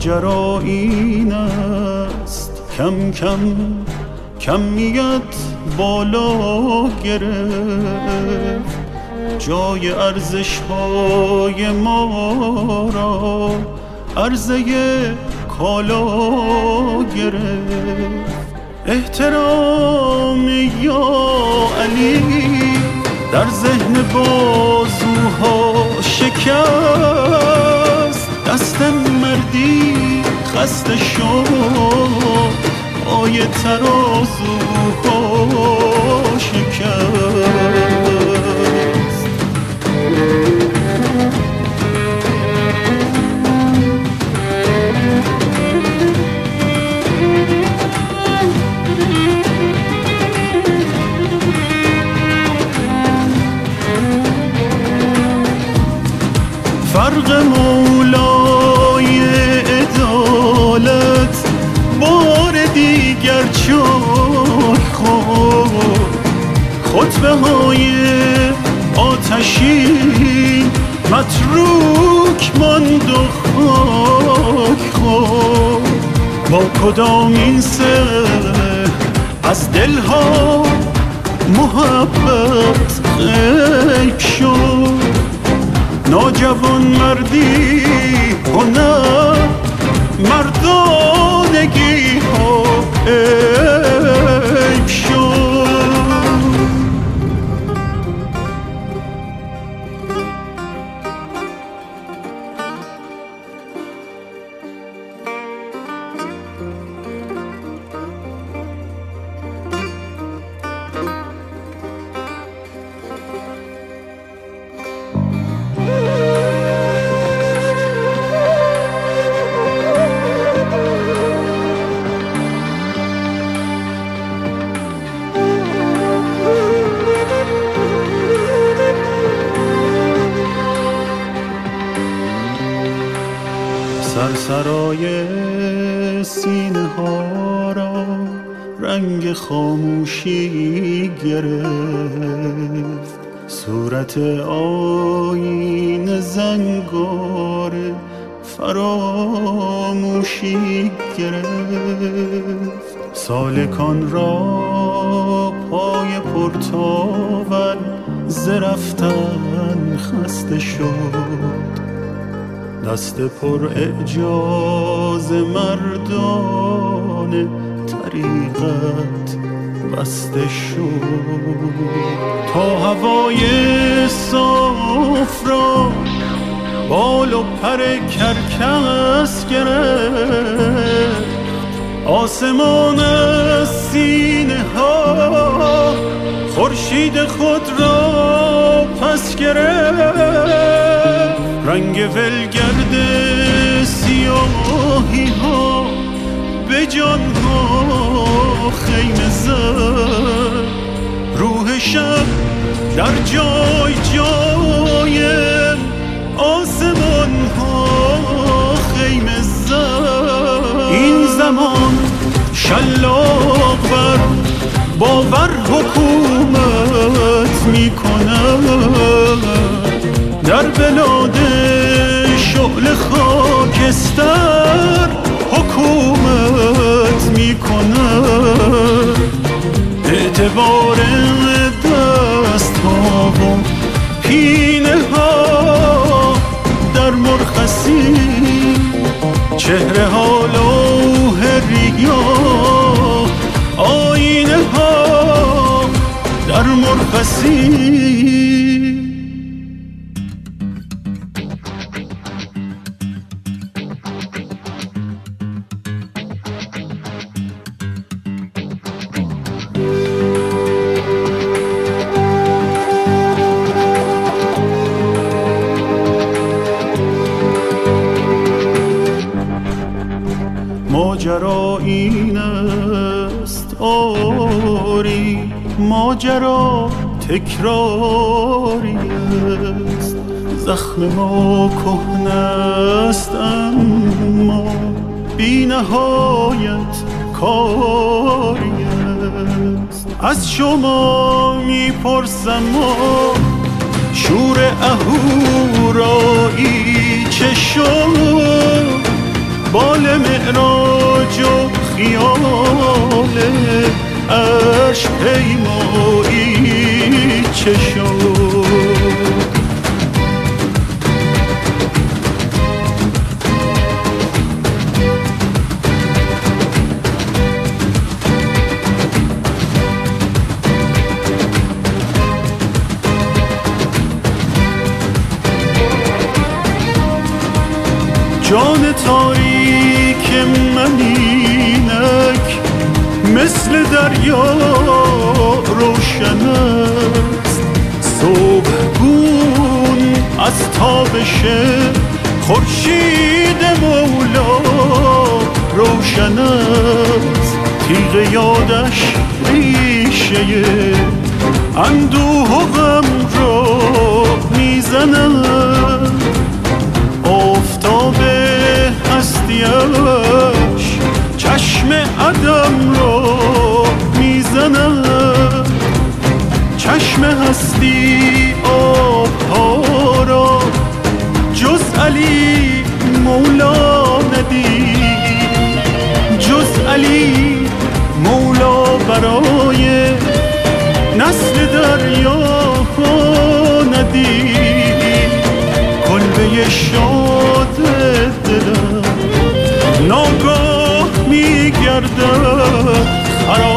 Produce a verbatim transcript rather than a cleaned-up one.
ماجرا این است کم کم کمیت بالا گرفت، جای ارزش های ما را عرضه کالا گرفت. احترام یا علی در ذهن بازوها شکست، دست مردی خسته شد، پای ترازوها شکست. فرق مولای عدالت بار دیگر چاک خورد، خطبه های آتشین متروک ماند و خاک خورد. با کدام این سه از دلها محبت غیب شد، ناجوان مردی هنر مردانگی ها عیب شد. سرسرای سینه ها را رنگ خاموشی گرفت، صورت آیین زنگار فراموشی گرفت. سالکان را پای پرتاول ز رفتن خسته شد، دست پر اعجاز مردان طریقت بسته شد. تا هوای صاف را بال و پر کرکس گرفت، آسمان از سینه ها خورشید خود را پس گرفت. رنگ ولگرد سیاهی ها به جان ها خیمه زد، روح شب در جای جای آسمان ها خیمه زد. این زمان شلاق بر باور حکومت می کند، در بلاد شعله خاکستر حکومت می کند. اعتبار دست ها و پینه ها در مرخصی، چهره ها لوح ریا، آینه ها در مرخصی. ماجرا این است آری، ماجرا تکراری است، زخم ما کهنه است اما بی نهایت کاری است. از شما میپرسم شور اهورایی چه شد، بال معراج و خیال عرش پیمایی چه شد؟ جان تاریک من اینک مثل دریا روشن است، صبحگون از تابش خورشید مولا روشن است. تیغ یادش ریشه اندوه و غم را میزند، آفتاب هستیش چشم عدم را میزند. چشم هستی آبها را جز علی مولا ندید، جز علی مولا برای نسل دریاها ندید. کلبه شاد دلم ناگاه میگردد خراب